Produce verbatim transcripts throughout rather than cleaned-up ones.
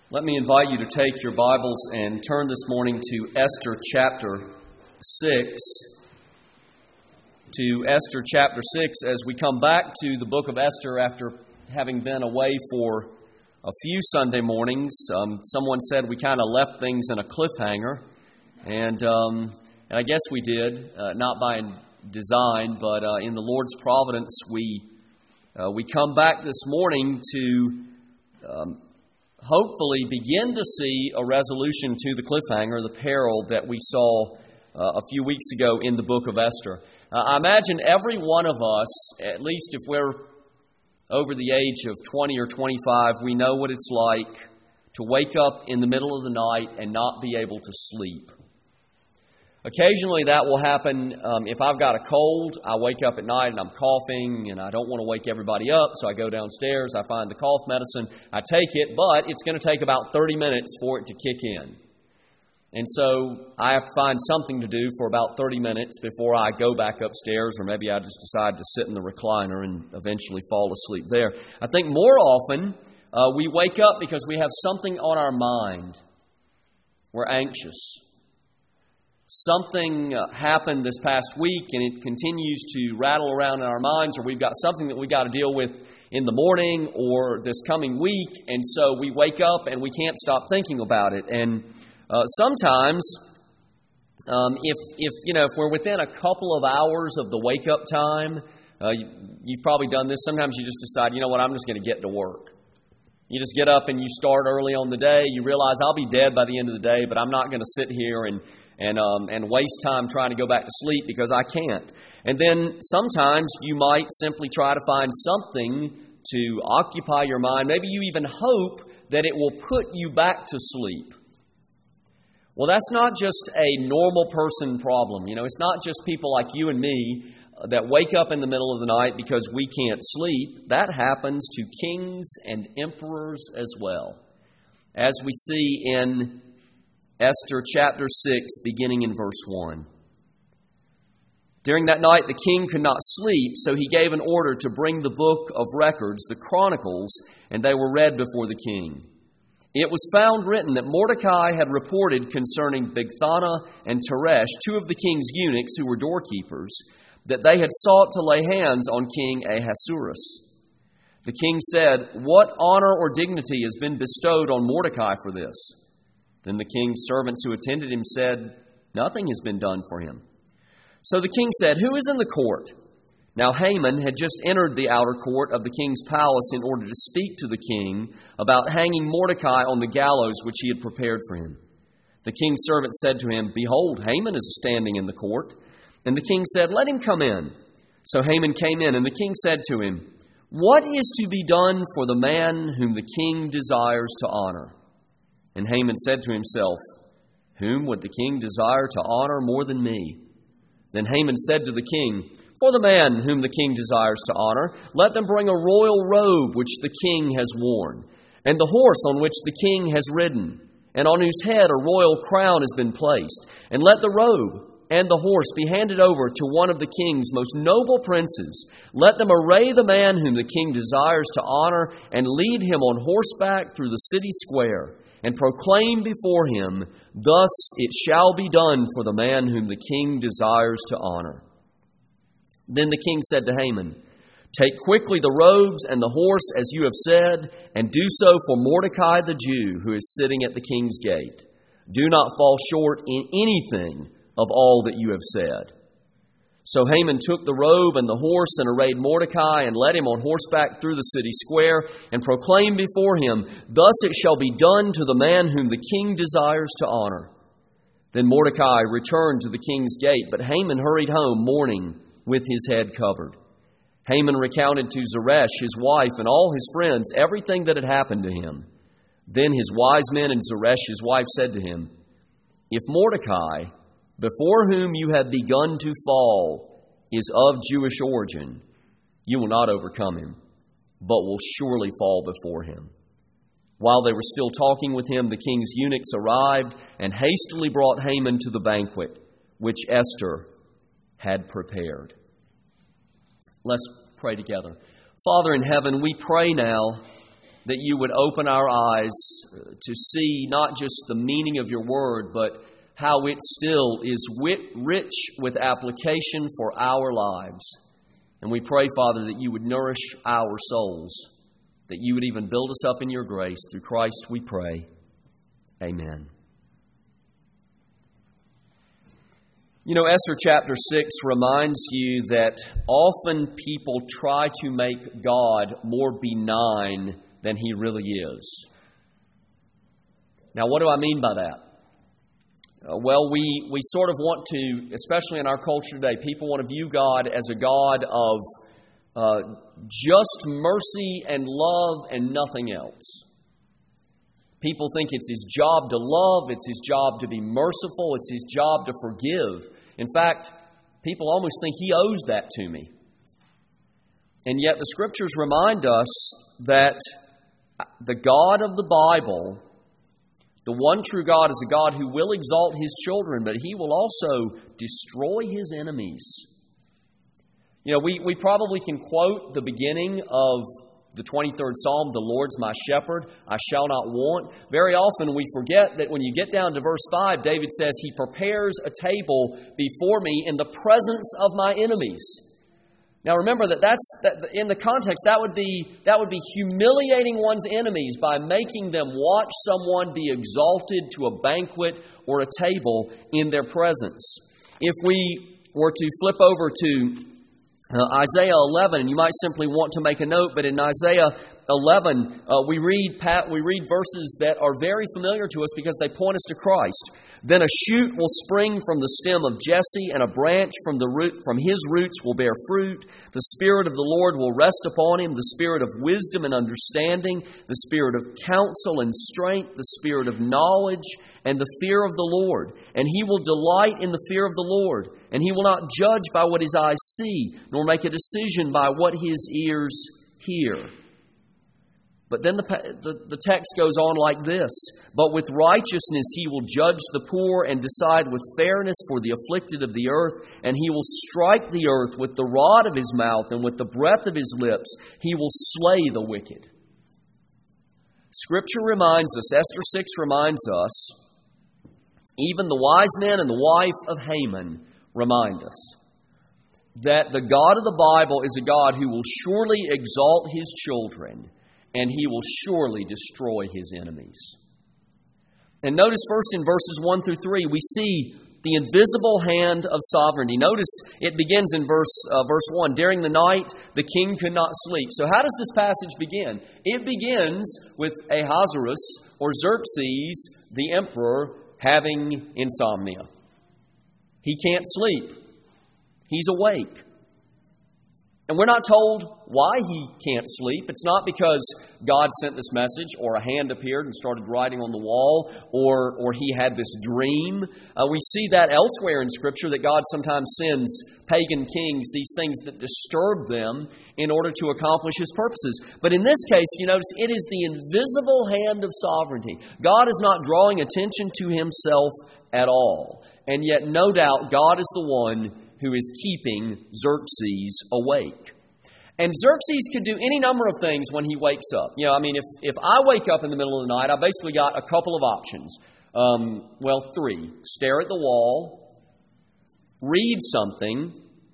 Let me invite you to take your Bibles and turn this morning to Esther chapter six. To Esther chapter six as we come back to the book of Esther after having been away for a few Sunday mornings. Um, someone said we kind of left things in a cliffhanger, and, um, and I guess we did, uh, not by design, but uh, in the Lord's providence, we uh, we come back this morning to um, hopefully begin to see a resolution to the cliffhanger, the peril that we saw uh, a few weeks ago in the book of Esther. Uh, I imagine every one of us, at least if we're over the age of twenty or twenty-five, we know what it's like to wake up in the middle of the night and not be able to sleep. Occasionally that will happen um, if I've got a cold. I wake up at night and I'm coughing and I don't want to wake everybody up, so I go downstairs, I find the cough medicine, I take it, but it's going to take about thirty minutes for it to kick in. And so I have to find something to do for about thirty minutes before I go back upstairs, or maybe I just decide to sit in the recliner and eventually fall asleep there. I think more often uh, we wake up because we have something on our mind. We're anxious. Something uh, happened this past week and it continues to rattle around in our minds, or we've got something that we've got to deal with in the morning or this coming week, and so we wake up and we can't stop thinking about it. And uh, sometimes, um, if if you know, if we're within a couple of hours of the wake up time, uh, you, you've probably done this. Sometimes you just decide, you know what, I'm just going to get to work. You just get up and you start early on the day. You realize I'll be dead by the end of the day, but I'm not going to sit here and and um, and waste time trying to go back to sleep because I can't. And then sometimes you might simply try to find something to occupy your mind. Maybe you even hope that it will put you back to sleep. Well, that's not just a normal person problem. You know, it's not just people like you and me that wake up in the middle of the night because we can't sleep. That happens to kings and emperors as well, as we see in Esther chapter six, beginning in verse one. During that night, the king could not sleep, so he gave an order to bring the book of records, the Chronicles, and they were read before the king. It was found written that Mordecai had reported concerning Bigthana and Teresh, two of the king's eunuchs who were doorkeepers, that they had sought to lay hands on King Ahasuerus. The king said, "What honor or dignity has been bestowed on Mordecai for this?" Then the king's servants who attended him said, "Nothing has been done for him." So the king said, "Who is in the court?" Now Haman had just entered the outer court of the king's palace in order to speak to the king about hanging Mordecai on the gallows which he had prepared for him. The king's servant said to him, "Behold, Haman is standing in the court." And the king said, "Let him come in." So Haman came in, and the king said to him, "What is to be done for the man whom the king desires to honor?" And Haman said to himself, "Whom would the king desire to honor more than me?" Then Haman said to the king, "For the man whom the king desires to honor, let them bring a royal robe which the king has worn, and the horse on which the king has ridden, and on whose head a royal crown has been placed. And let the robe and the horse be handed over to one of the king's most noble princes. Let them array the man whom the king desires to honor, and lead him on horseback through the city square, and proclaim before him, 'Thus it shall be done for the man whom the king desires to honor.'" Then the king said to Haman, "Take quickly the robes and the horse as you have said, and do so for Mordecai the Jew who is sitting at the king's gate. Do not fall short in anything of all that you have said." So Haman took the robe and the horse and arrayed Mordecai and led him on horseback through the city square and proclaimed before him, "Thus it shall be done to the man whom the king desires to honor." Then Mordecai returned to the king's gate, but Haman hurried home mourning with his head covered. Haman recounted to Zeresh, his wife, and all his friends everything that had happened to him. Then his wise men and Zeresh, his wife, said to him, "If Mordecai, before whom you have begun to fall, is of Jewish origin, you will not overcome him, but will surely fall before him." While they were still talking with him, the king's eunuchs arrived and hastily brought Haman to the banquet, which Esther had prepared. Let's pray together. Father in heaven, we pray now that you would open our eyes to see not just the meaning of your word, but how it still is wit- rich with application for our lives. And we pray, Father, that you would nourish our souls, that you would even build us up in your grace. Through Christ we pray. Amen. You know, Esther chapter six reminds you that often people try to make God more benign than He really is. Now, what do I mean by that? Uh, well, we, we sort of want to, especially in our culture today, people want to view God as a God of uh, just mercy and love and nothing else. People think it's His job to love, it's His job to be merciful, it's His job to forgive. In fact, people almost think He owes that to me. And yet the Scriptures remind us that the God of the Bible, the one true God, is a God who will exalt His children, but He will also destroy His enemies. You know, we, we probably can quote the beginning of the twenty-third Psalm, "The Lord's my shepherd, I shall not want." Very often we forget that when you get down to verse five, David says, "He prepares a table before me in the presence of my enemies." Now remember that that's that in the context that would be that would be humiliating one's enemies by making them watch someone be exalted to a banquet or a table in their presence. If we were to flip over to Uh, Isaiah eleven, and you might simply want to make a note, but in Isaiah eleven, uh, we read Pat, we read verses that are very familiar to us because they point us to Christ. "Then a shoot will spring from the stem of Jesse, and a branch from the root from his roots will bear fruit. The Spirit of the Lord will rest upon him, the Spirit of wisdom and understanding, the Spirit of counsel and strength, the Spirit of knowledge and the fear of the Lord. And he will delight in the fear of the Lord. And he will not judge by what his eyes see, nor make a decision by what his ears hear." But then the, the, the text goes on like this: "But with righteousness he will judge the poor and decide with fairness for the afflicted of the earth. And he will strike the earth with the rod of his mouth, and with the breath of his lips he will slay the wicked." Scripture reminds us, Esther six reminds us, even the wise men and the wife of Haman remind us, that the God of the Bible is a God who will surely exalt His children, and He will surely destroy His enemies. And notice first in verses one through three, we see the invisible hand of sovereignty. Notice it begins in verse uh, verse one. "During the night, the king could not sleep." So how does this passage begin? It begins with Ahasuerus, or Xerxes, the emperor, having insomnia. He can't sleep. He's awake. And we're not told why he can't sleep. It's not because God sent this message, or a hand appeared and started writing on the wall, or, or he had this dream. Uh, we see that elsewhere in Scripture, that God sometimes sends pagan kings these things that disturb them in order to accomplish His purposes. But in this case, you notice, it is the invisible hand of sovereignty. God is not drawing attention to Himself at all. And yet, no doubt, God is the one who is keeping Xerxes awake. And Xerxes could do any number of things when he wakes up. You know, I mean, if, if I wake up in the middle of the night, I basically got a couple of options. Um, well, three. Stare at the wall, read something,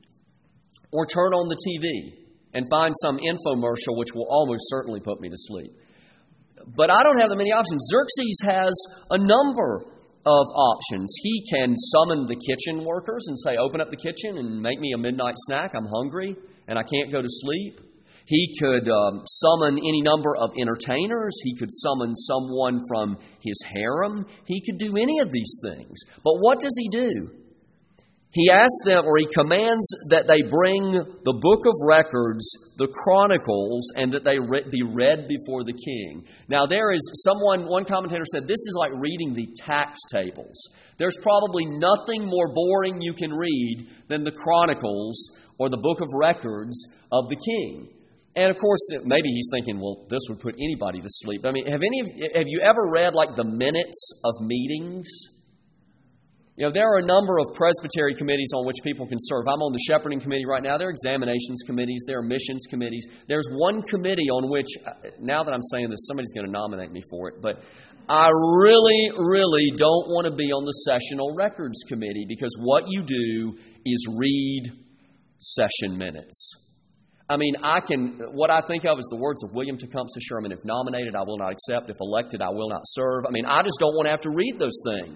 or turn on the T V and find some infomercial which will almost certainly put me to sleep. But I don't have that many options. Xerxes has a number of options. He can summon the kitchen workers and say, "Open up the kitchen and make me a midnight snack. I'm hungry and I can't go to sleep." He could um, summon any number of entertainers. He could summon someone from his harem. He could do any of these things. But what does he do? He asks them, or he commands that they bring the book of records, the chronicles, and that they re- be read before the king. Now there is someone, one commentator said, this is like reading the tax tables. There's probably nothing more boring you can read than the chronicles or the book of records of the king. And of course, maybe he's thinking, well, this would put anybody to sleep. I mean, have any, have you ever read like the minutes of meetings? You know, there are a number of presbytery committees on which people can serve. I'm on the shepherding committee right now. There are examinations committees. There are missions committees. There's one committee on which, now that I'm saying this, somebody's going to nominate me for it, but I really, really don't want to be on the sessional records committee, because what you do is read session minutes. I mean, I can, what I think of is the words of William Tecumseh Sherman: if nominated, I will not accept. If elected, I will not serve. I mean, I just don't want to have to read those things.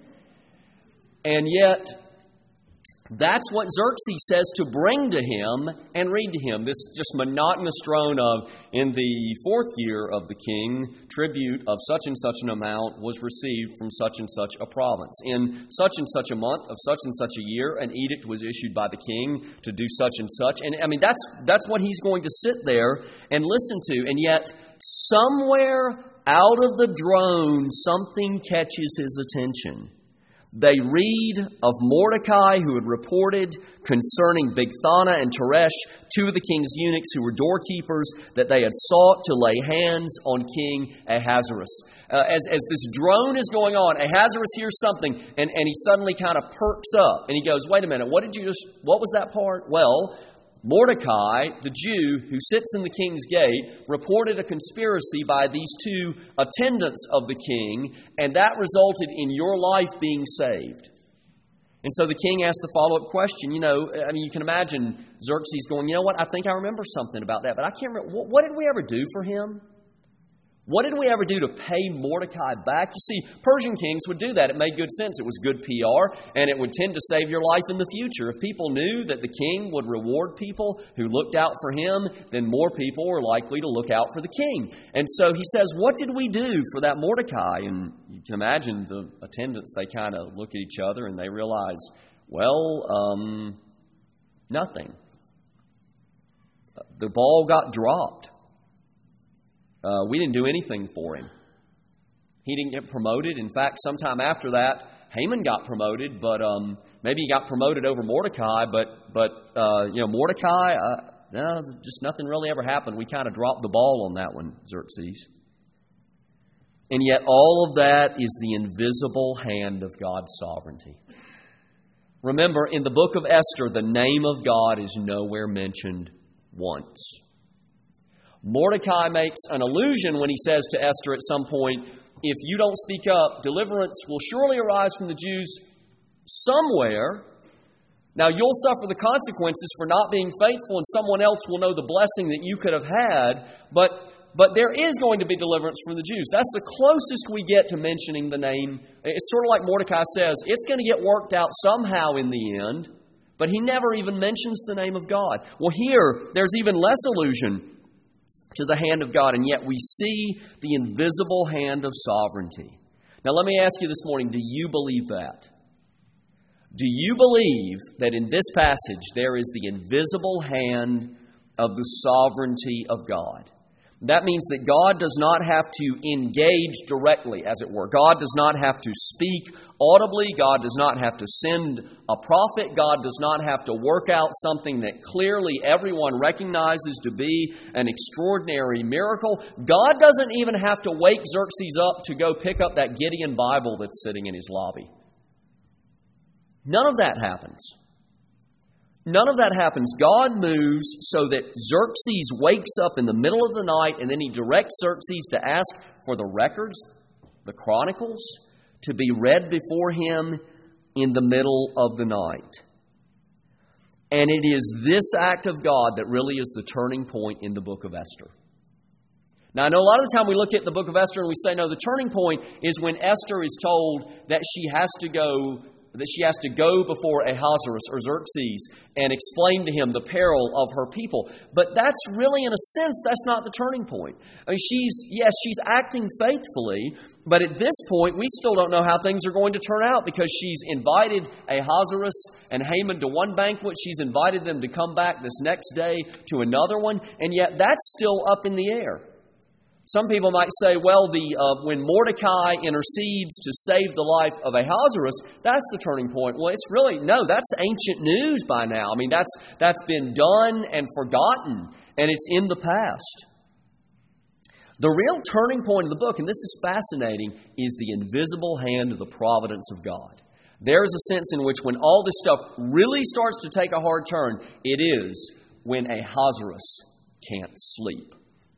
And yet, that's what Xerxes says to bring to him and read to him. This just monotonous drone of, in the fourth year of the king, tribute of such and such an amount was received from such and such a province. In such and such a month of such and such a year, an edict was issued by the king to do such and such. And I mean, that's that's what he's going to sit there and listen to. And yet, somewhere out of the drone, something catches his attention. They read of Mordecai, who had reported concerning Bigthana and Teresh, two of the king's eunuchs who were doorkeepers, that they had sought to lay hands on King Ahasuerus. Uh, as, as this drone is going on, Ahasuerus hears something, and, and he suddenly kind of perks up, and he goes, wait a minute, what did you just, what was that part? Well, Mordecai, the Jew who sits in the king's gate, reported a conspiracy by these two attendants of the king, and that resulted in your life being saved. And so the king asked the follow-up question. You know, I mean, you can imagine Xerxes going, you know what, I think I remember something about that, but I can't remember. What, what did we ever do for him? What did we ever do to pay Mordecai back? You see, Persian kings would do that. It made good sense. It was good P R, and it would tend to save your life in the future. If people knew that the king would reward people who looked out for him, then more people were likely to look out for the king. And so he says, what did we do for that Mordecai? And you can imagine the attendants, they kind of look at each other and they realize, well, um, nothing. The ball got dropped. Uh, we didn't do anything for him. He didn't get promoted. In fact, sometime after that, Haman got promoted, but um, maybe he got promoted over Mordecai. But but uh, you know, Mordecai, uh, no, just nothing really ever happened. We kind of dropped the ball on that one, Xerxes. And yet, all of that is the invisible hand of God's sovereignty. Remember, in the book of Esther, the name of God is nowhere mentioned once. Mordecai makes an allusion when he says to Esther at some point, if you don't speak up, deliverance will surely arise from the Jews somewhere. Now you'll suffer the consequences for not being faithful, and someone else will know the blessing that you could have had. But but there is going to be deliverance from the Jews. That's the closest we get to mentioning the name. It's sort of like Mordecai says, it's going to get worked out somehow in the end. But he never even mentions the name of God. Well, here, there's even less allusion to the hand of God, and yet we see the invisible hand of sovereignty. Now let me ask you this morning, do you believe that? Do you believe that in this passage there is the invisible hand of the sovereignty of God? That means that God does not have to engage directly, as it were. God does not have to speak audibly. God does not have to send a prophet. God does not have to work out something that clearly everyone recognizes to be an extraordinary miracle. God doesn't even have to wake Xerxes up to go pick up that Gideon Bible that's sitting in his lobby. None of that happens. None of that happens. God moves so that Xerxes wakes up in the middle of the night, and then he directs Xerxes to ask for the records, the chronicles, to be read before him in the middle of the night. And it is this act of God that really is the turning point in the book of Esther. Now, I know a lot of the time we look at the book of Esther and we say, no, the turning point is when Esther is told that she has to go that she has to go before Ahasuerus or Xerxes and explain to him the peril of her people. But that's really, in a sense, that's not the turning point. I mean, she's, yes, she's acting faithfully, but at this point, we still don't know how things are going to turn out, because she's invited Ahasuerus and Haman to one banquet. She's invited them to come back this next day to another one, and yet that's still up in the air. Some people might say, well, the uh, when Mordecai intercedes to save the life of Ahasuerus, that's the turning point. Well, it's really, no, that's ancient news by now. I mean, that's that's been done and forgotten, and it's in the past. The real turning point of the book, and this is fascinating, is the invisible hand of the providence of God. There is a sense in which when all this stuff really starts to take a hard turn, it is when Ahasuerus can't sleep.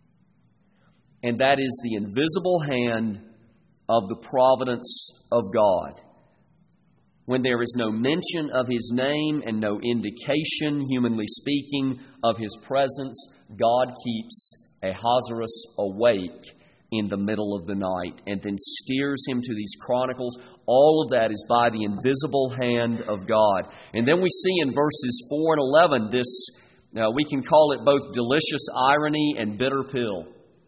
And that is the invisible hand of the providence of God. When there is no mention of His name and no indication, humanly speaking, of His presence, God keeps Ahasuerus awake in the middle of the night and then steers him to these chronicles. All of that is by the invisible hand of God. And then we see in verses four and eleven this, uh, we can call it both delicious irony and bitter pill.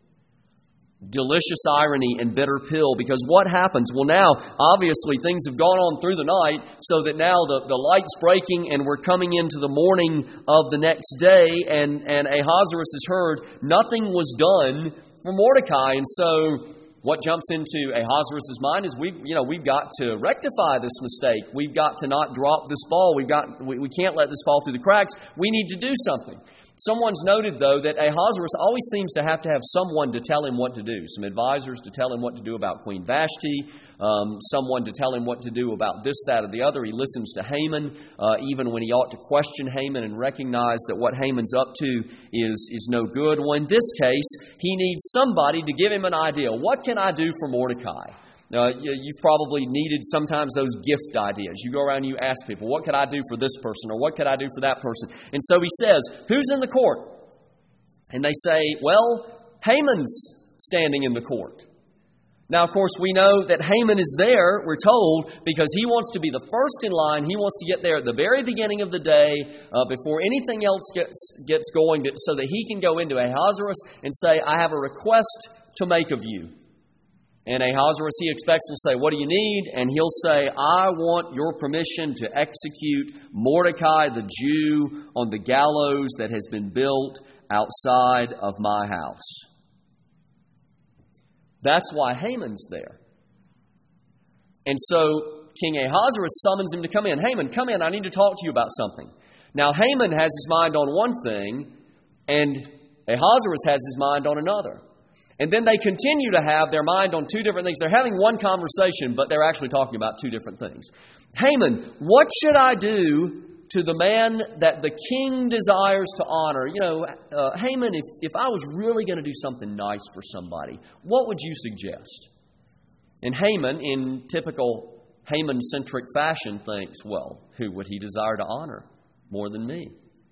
Delicious irony and bitter pill, because what happens? Well, now, obviously, things have gone on through the night, so that now the, the light's breaking and we're coming into the morning of the next day, and, and Ahasuerus has heard nothing was done for Mordecai. And so what jumps into Ahasuerus' mind is we, you know, we've got to rectify this mistake. We've got to not drop this ball. We've got, we, we can't let this fall through the cracks. We need to do something. Someone's noted, though, that Ahasuerus always seems to have to have someone to tell him what to do. Some advisors to tell him what to do about Queen Vashti. Um, someone to tell him what to do about this, that, or the other. He listens to Haman, uh, even when he ought to question Haman and recognize that what Haman's up to is, is no good. Well, in this case, he needs somebody to give him an idea. What can I do for Mordecai? Uh, you've probably needed sometimes those gift ideas. You go around and you ask people, what could I do for this person, or what could I do for that person? And so he says, who's in the court? And they say, well, Haman's standing in the court. Now, of course, we know that Haman is there, we're told, because he wants to be the first in line. He wants to get there at the very beginning of the day, uh, before anything else gets, gets going, to, so that he can go into Ahasuerus and say, I have a request to make of you. And Ahasuerus, he expects, will say, what do you need? And he'll say, I want your permission to execute Mordecai the Jew on the gallows that has been built outside of my house. That's why Haman's there. And so King Ahasuerus summons him to come in. Haman, come in, I need to talk to you about something. Now Haman has his mind on one thing, and Ahasuerus has his mind on another. And then they continue to have their mind on two different things. They're having one conversation, but they're actually talking about two different things. Haman, what should I do to the man that the king desires to honor? You know, uh, Haman, if, if I was really going to do something nice for somebody, what would you suggest? And Haman, in typical Haman-centric fashion, thinks, well, who would he desire to honor more than me?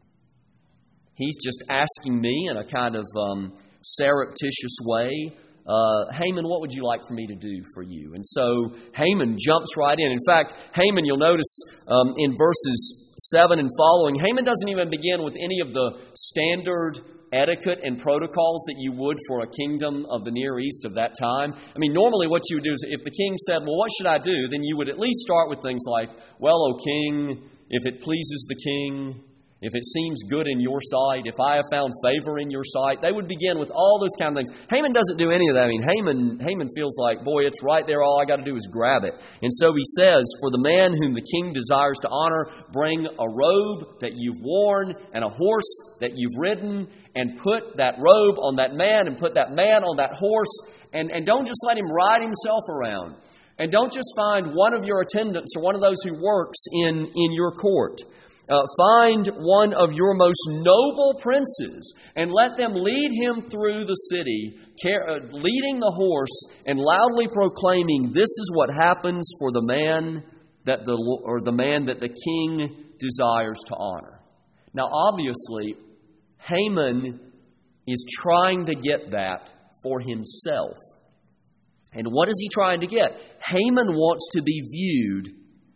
He's just asking me in a kind of Um, surreptitious way, uh, Haman, what would you like for me to do for you? And so Haman jumps right in. In fact, Haman, you'll notice um, in verses seven and following, Haman doesn't even begin with any of the standard etiquette and protocols that you would for a kingdom of the Near East of that time. I mean, normally what you would do is if the king said, well, what should I do? Then you would at least start with things like, well, O king, if it pleases the king, if it seems good in your sight, if I have found favor in your sight, they would begin with all those kind of things. Haman doesn't do any of that. I mean, Haman, Haman feels like, boy, it's right there. All I got to do is grab it. And so he says, for the man whom the king desires to honor, bring a robe that you've worn and a horse that you've ridden, and put that robe on that man and put that man on that horse. And, and don't just let him ride himself around. And don't just find one of your attendants or one of those who works in, in your court. Uh, find one of your most noble princes and let them lead him through the city, car- uh, leading the horse and loudly proclaiming, "This is what happens for the man that the or the man that the king desires to honor." Now, obviously, Haman is trying to get that for himself. And what is he trying to get? Haman wants to be viewed.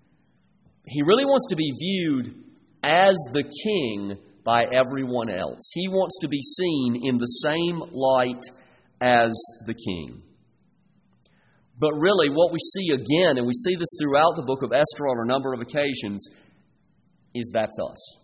He really wants to be viewed as the king by everyone else. He wants to be seen in the same light as the king. But really, what we see again, and we see this throughout the book of Esther on a number of occasions, is that's us.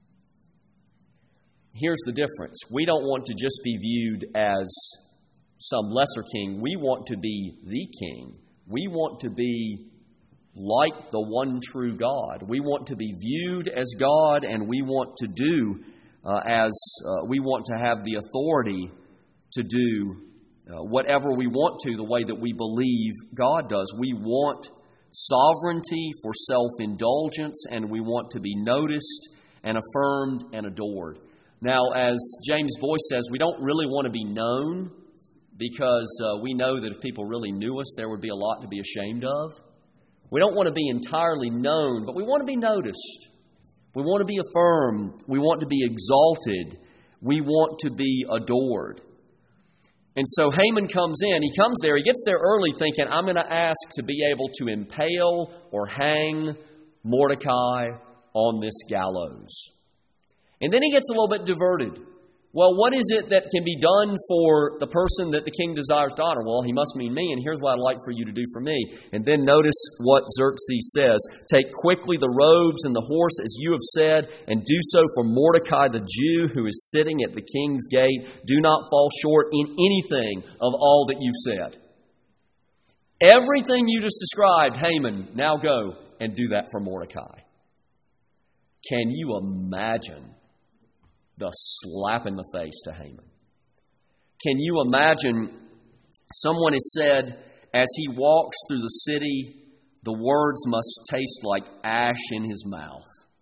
Here's the difference. We don't want to just be viewed as some lesser king. We want to be the king. We want to be like the one true God. We want to be viewed as God, and we want to do uh, as uh, we want to have the authority to do uh, whatever we want to the way that we believe God does. We want sovereignty for self-indulgence, and we want to be noticed and affirmed and adored. Now, as James Boyce says, we don't really want to be known because uh, we know that if people really knew us, there would be a lot to be ashamed of. We don't want to be entirely known, but we want to be noticed. We want to be affirmed. We want to be exalted. We want to be adored. And so Haman comes in. He comes there. He gets there early thinking, I'm going to ask to be able to impale or hang Mordecai on this gallows. And then he gets a little bit diverted. Well, what is it that can be done for the person that the king desires to honor? Well, he must mean me, and here's what I'd like for you to do for me. And then notice what Xerxes says. Take quickly the robes and the horse as you have said, and do so for Mordecai the Jew who is sitting at the king's gate. Do not fall short in anything of all that you've said. Everything you just described, Haman, now go and do that for Mordecai. Can you imagine the slap in the face to Haman? Can you imagine someone has said, as he walks through the city, the words must taste like ash in his mouth.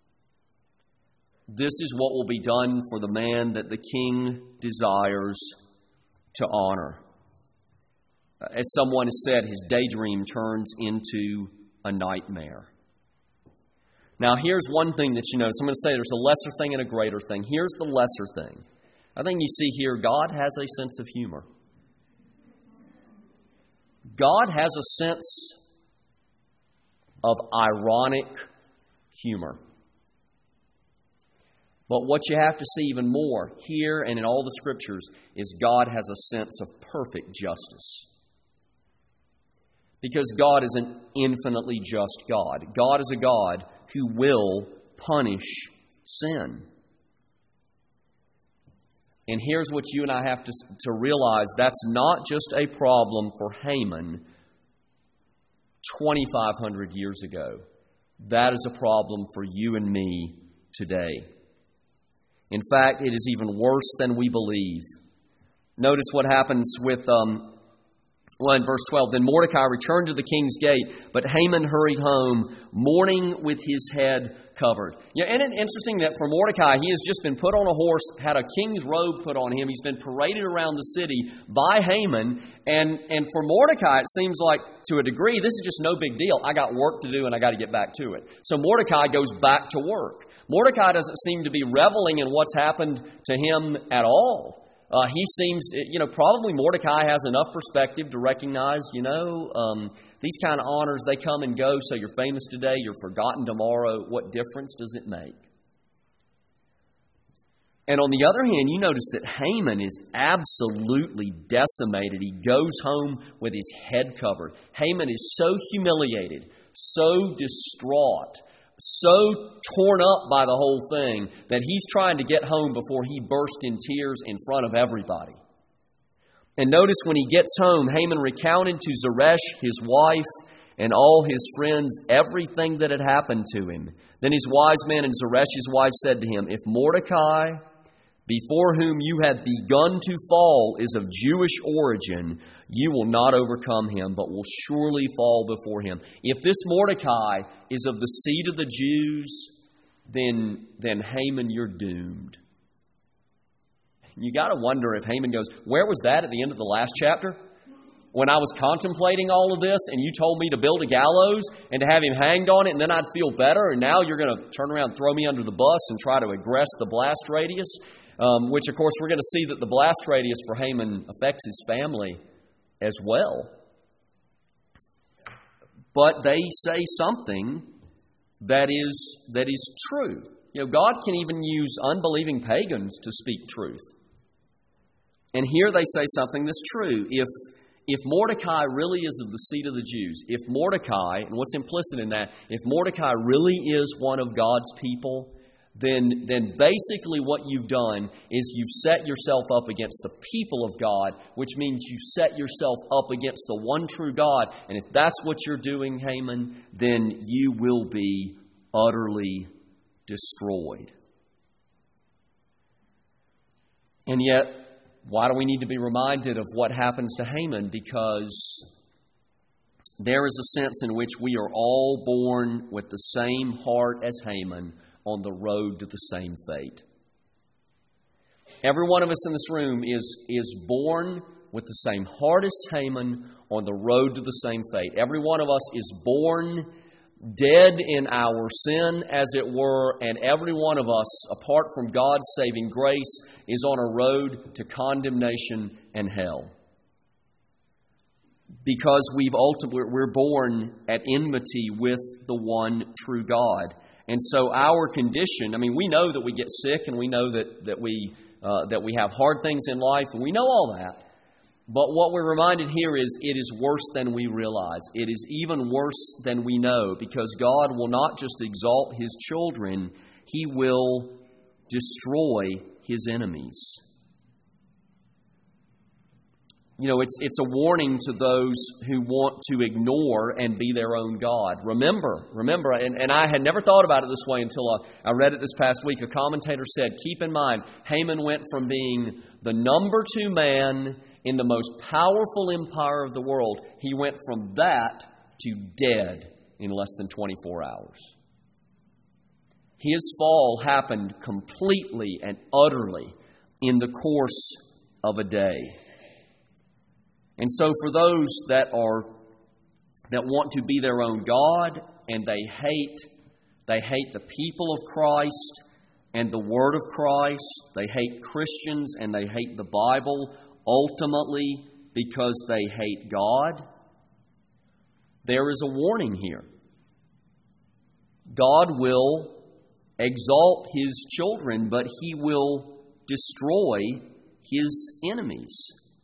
This is what will be done for the man that the king desires to honor. As someone has said, his daydream turns into a nightmare. Now, here's one thing that you notice. I'm going to say there's a lesser thing and a greater thing. Here's the lesser thing. I think you see here, God has a sense of humor. God has a sense of ironic humor. But what you have to see even more here and in all the Scriptures is God has a sense of perfect justice. Because God is an infinitely just God. God is a God who will punish sin. And here's what you and I have to, to realize. That's not just a problem for Haman twenty-five hundred years ago. That is a problem for you and me today. In fact, it is even worse than we believe. Notice what happens with... Um, Well, in verse twelve, then Mordecai returned to the king's gate, but Haman hurried home, mourning with his head covered. Yeah, isn't it interesting that for Mordecai, he has just been put on a horse, had a king's robe put on him. He's been paraded around the city by Haman. And, and for Mordecai, it seems like to a degree, this is just no big deal. I got work to do and I got to get back to it. So Mordecai goes back to work. Mordecai doesn't seem to be reveling in what's happened to him at all. Uh, he seems, you know, probably Mordecai has enough perspective to recognize, you know, um, these kind of honors, they come and go. So you're famous today, you're forgotten tomorrow. What difference does it make? And on the other hand, you notice that Haman is absolutely decimated. He goes home with his head covered. Haman is so humiliated, so distraught, so torn up by the whole thing that he's trying to get home before he burst in tears in front of everybody. And notice when he gets home, Haman recounted to Zeresh, his wife, and all his friends everything that had happened to him. Then his wise men and Zeresh's wife said to him, if Mordecai, before whom you have begun to fall, is of Jewish origin, you will not overcome him, but will surely fall before him. If this Mordecai is of the seed of the Jews, then, then Haman, you're doomed. You got to wonder if Haman goes, where was that at the end of the last chapter? When I was contemplating all of this and you told me to build a gallows and to have him hanged on it and then I'd feel better, and now you're going to turn around and throw me under the bus and try to aggress the blast radius, um, which of course we're going to see that the blast radius for Haman affects his family as well. But they say something that is that is true. You know, God can even use unbelieving pagans to speak truth. And here they say something that's true. If if Mordecai really is of the seed of the Jews, if Mordecai, and what's implicit in that, if Mordecai really is one of God's people, then, then basically what you've done is you've set yourself up against the people of God, which means you set yourself up against the one true God. And if that's what you're doing, Haman, then you will be utterly destroyed. And yet, why do we need to be reminded of what happens to Haman? Because there is a sense in which we are all born with the same heart as Haman on the road to the same fate. Every one of us in this room is, is born with the same heart as Haman on the road to the same fate. Every one of us is born dead in our sin, as it were, and every one of us, apart from God's saving grace, is on a road to condemnation and hell. Because we've ultimately, we're born at enmity with the one true God. And so our condition, I mean, we know that we get sick and we know that, that, we, uh, that we have hard things in life, and we know all that. But what we're reminded here is it is worse than we realize. It is even worse than we know, because God will not just exalt His children, He will destroy His enemies. You know, it's it's a warning to those who want to ignore and be their own God. Remember, remember, and, and I had never thought about it this way until I, I read it this past week. A commentator said, keep in mind, Haman went from being the number two man in the most powerful empire of the world. He went from that to dead in less than twenty-four hours. His fall happened completely and utterly in the course of a day. And so for those that are that want to be their own God, and they hate they hate the people of Christ and the Word of Christ, they hate Christians and they hate the Bible, ultimately because they hate God, there is a warning here. God will exalt His children, but He will destroy His enemies.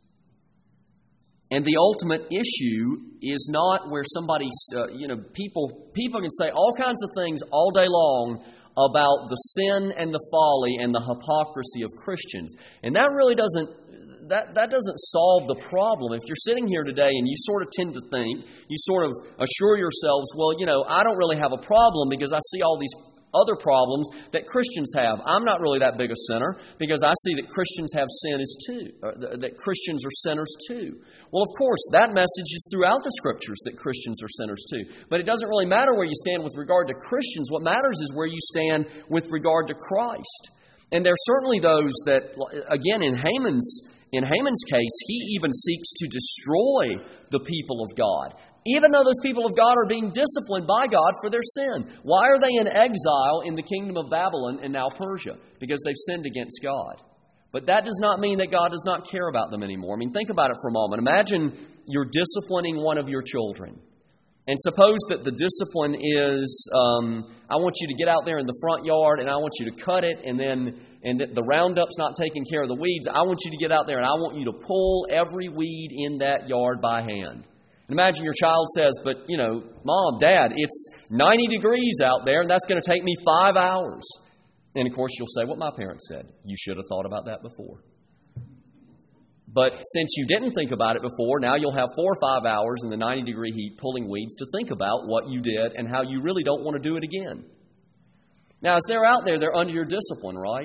And the ultimate issue is not where somebody, uh, you know, people people can say all kinds of things all day long about the sin and the folly and the hypocrisy of Christians. And that really doesn't, that, that doesn't solve the problem. If you're sitting here today and you sort of tend to think, you sort of assure yourselves, well, you know, I don't really have a problem because I see all these other problems that Christians have. I'm not really that big a sinner because I see that Christians have sin as too, or that Christians are sinners too. Well, of course, that message is throughout the Scriptures that Christians are sinners too. But it doesn't really matter where you stand with regard to Christians. What matters is where you stand with regard to Christ. And there are certainly those that, again, in Haman's in Haman's case, he even seeks to destroy the people of God, even though those people of God are being disciplined by God for their sin. Why are they in exile in the kingdom of Babylon and now Persia? Because they've sinned against God. But that does not mean that God does not care about them anymore. I mean, think about it for a moment. Imagine you're disciplining one of your children. And suppose that the discipline is, um, I want you to get out there in the front yard and I want you to cut it, and then and the Roundup's not taking care of the weeds. I want you to get out there and I want you to pull every weed in that yard by hand. Imagine your child says, but, you know, Mom, Dad, it's ninety degrees out there and that's going to take me five hours. And, of course, you'll say what my parents said. You should have thought about that before. But since you didn't think about it before, now you'll have four or five hours in the ninety degree heat pulling weeds to think about what you did and how you really don't want to do it again. Now, as they're out there, they're under your discipline, right?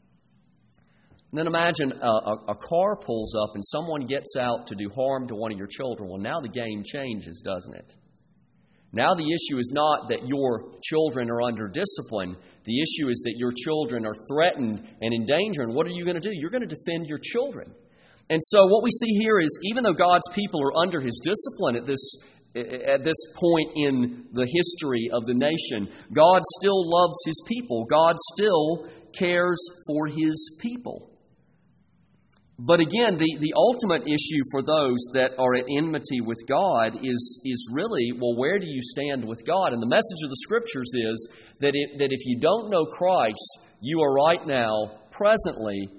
And then imagine a, a, a car pulls up and someone gets out to do harm to one of your children. Well, now the game changes, doesn't it? Now the issue is not that your children are under discipline. The issue is that your children are threatened and in danger. And what are you going to do? You're going to defend your children. And so what we see here is, even though God's people are under His discipline at this at this point in the history of the nation, God still loves His people. God still cares for His people. But again, the, the ultimate issue for those that are at enmity with God is, is really, well, where do you stand with God? And the message of the Scriptures is that, it, that if you don't know Christ, you are right now, presently,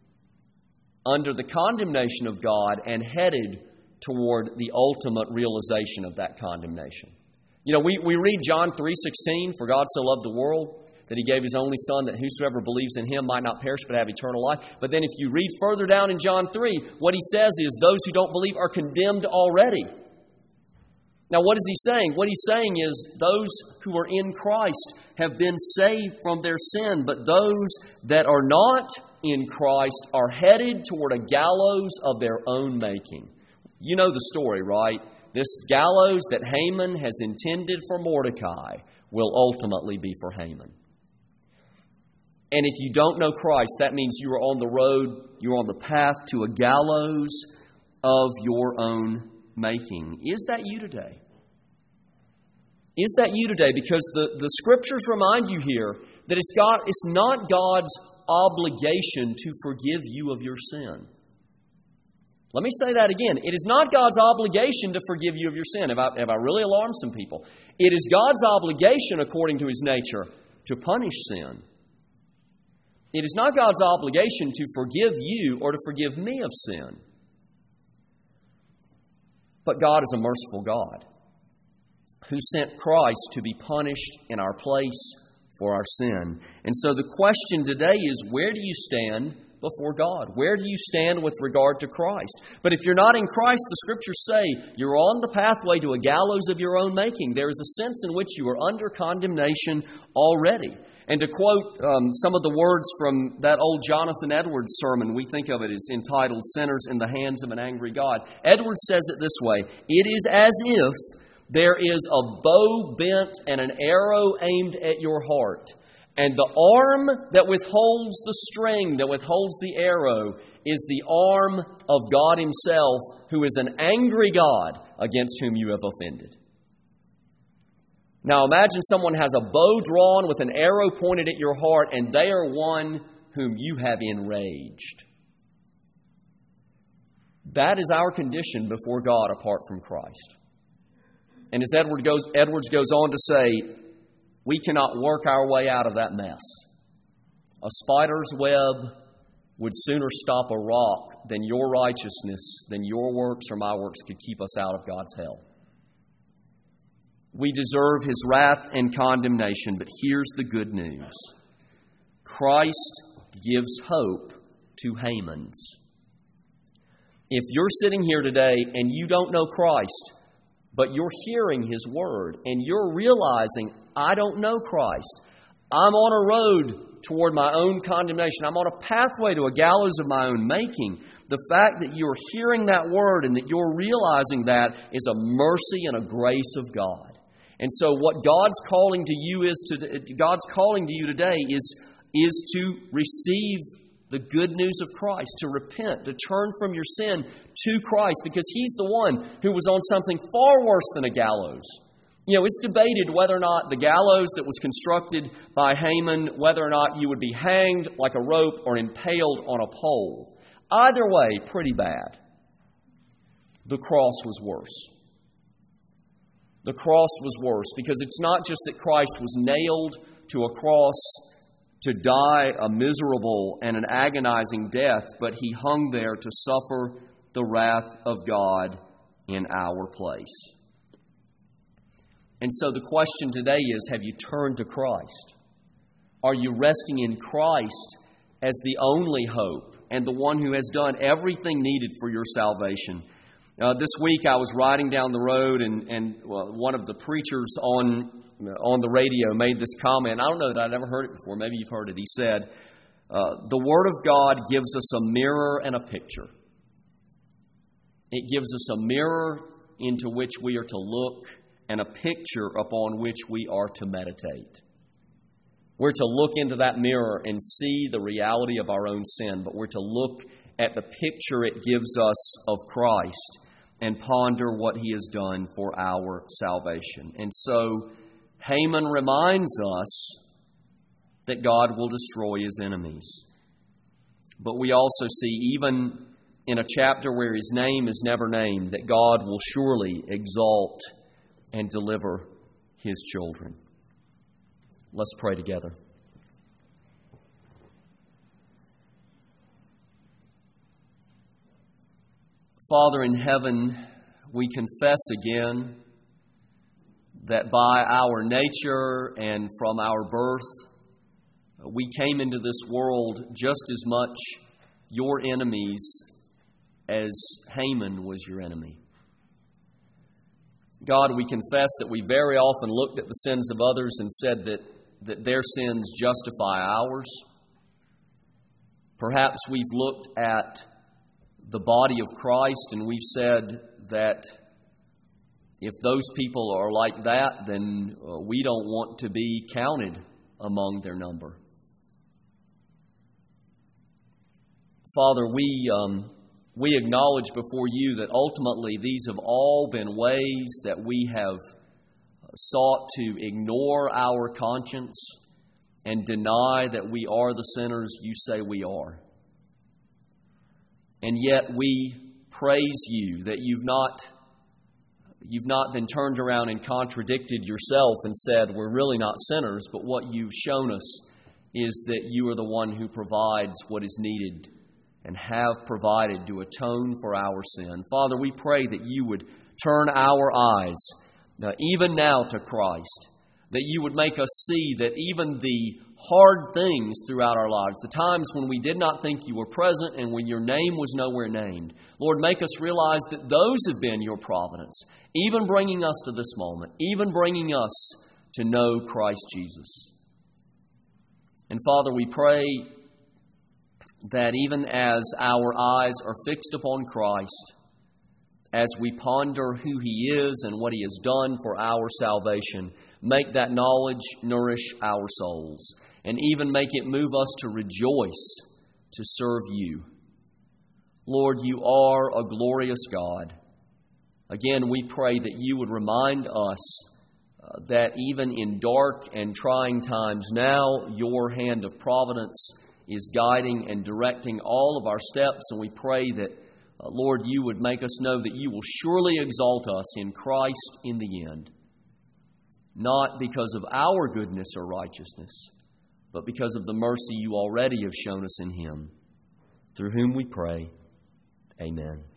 under the condemnation of God and headed toward the ultimate realization of that condemnation. You know, we, we read John three sixteen, for God so loved the world that He gave His only Son, that whosoever believes in Him might not perish but have eternal life. But then if you read further down in John three, what He says is those who don't believe are condemned already. Now, what is He saying? What He's saying is those who are in Christ have been saved from their sin, but those that are not in Christ are headed toward a gallows of their own making. You know the story, right? this gallows that Haman has intended for Mordecai will ultimately be for Haman. And if you don't know Christ, that means you are on the road, you're on the path to a gallows of your own making. Is that you today? Is that you today? Because the, the Scriptures remind you here that it's, God, it's not God's obligation to forgive you of your sin. Let me say that again. It is not God's obligation to forgive you of your sin. Have I, have I really alarmed some people? It is God's obligation, according to His nature, to punish sin. It is not God's obligation to forgive you or to forgive me of sin. But God is a merciful God who sent Christ to be punished in our place for our sin. And so the question today is, where do you stand before God? Where do you stand with regard to Christ? But if you're not in Christ, the Scriptures say you're on the pathway to a gallows of your own making. There is a sense in which you are under condemnation already. And to quote um, some of the words from that old Jonathan Edwards sermon, we think of it as entitled Sinners in the Hands of an Angry God. Edwards says it this way: it is as if there is a bow bent and an arrow aimed at your heart, and the arm that withholds the string, that withholds the arrow, is the arm of God Himself, who is an angry God against whom you have offended. Now imagine someone has a bow drawn with an arrow pointed at your heart, and they are one whom you have enraged. That is our condition before God apart from Christ. And as Edward goes, Edwards goes on to say, we cannot work our way out of that mess. A spider's web would sooner stop a rock than your righteousness, than your works or my works could keep us out of God's hell. We deserve His wrath and condemnation, but here's the good news. Christ gives hope to Haman's. If you're sitting here today and you don't know Christ, but you're hearing His Word and you're realizing, I don't know Christ. I'm on a road toward my own condemnation. I'm on a pathway to a gallows of my own making. The fact that you're hearing that Word and that you're realizing that is a mercy and a grace of God. And so what God's calling to you is to God's calling to you today is, is to receive the good news of Christ, to repent, to turn from your sin to Christ, because He's the one who was on something far worse than a gallows. You know, it's debated whether or not the gallows that was constructed by Haman, whether or not you would be hanged like a rope or impaled on a pole. Either way, pretty bad. The cross was worse. The cross was worse because it's not just that Christ was nailed to a cross to die a miserable and an agonizing death, but He hung there to suffer the wrath of God in our place. And so the question today is, have you turned to Christ? Are you resting in Christ as the only hope and the one who has done everything needed for your salvation? Uh, this week I was riding down the road and, and well, one of the preachers on on the radio made this comment. I don't know that I'd ever heard it before. Maybe you've heard it. He said, uh, the Word of God gives us a mirror and a picture. It gives us a mirror into which we are to look and a picture upon which we are to meditate. We're to look into that mirror and see the reality of our own sin, but we're to look at the picture it gives us of Christ and ponder what He has done for our salvation. And so Haman reminds us that God will destroy his enemies. But we also see, even in a chapter where His name is never named, that God will surely exalt and deliver His children. Let's pray together. Father in heaven, we confess again that by our nature and from our birth, we came into this world just as much your enemies as Haman was your enemy. God, we confess that we very often looked at the sins of others and said that, that their sins justify ours. Perhaps we've looked at the body of Christ and we've said that if those people are like that, then uh, we don't want to be counted among their number. Father, we um, we acknowledge before you that ultimately these have all been ways that we have sought to ignore our conscience and deny that we are the sinners you say we are. And yet we praise you that you've not, you've not been turned around and contradicted yourself and said we're really not sinners, but what you've shown us is that you are the one who provides what is needed and have provided to atone for our sin. Father, we pray that you would turn our eyes, uh, even now, to Christ, that you would make us see that even the hard things throughout our lives, the times when we did not think you were present and when your name was nowhere named, Lord, make us realize that those have been your providence, even bringing us to this moment, even bringing us to know Christ Jesus. And Father, we pray that even as our eyes are fixed upon Christ, as we ponder who He is and what He has done for our salvation, make that knowledge nourish our souls, and even make it move us to rejoice to serve you. Lord, you are a glorious God. Again, we pray that you would remind us uh, that even in dark and trying times now, your hand of providence is guiding and directing all of our steps, and we pray that, uh, Lord, you would make us know that you will surely exalt us in Christ in the end, not because of our goodness or righteousness, but because of the mercy you already have shown us in Him, through whom we pray. Amen.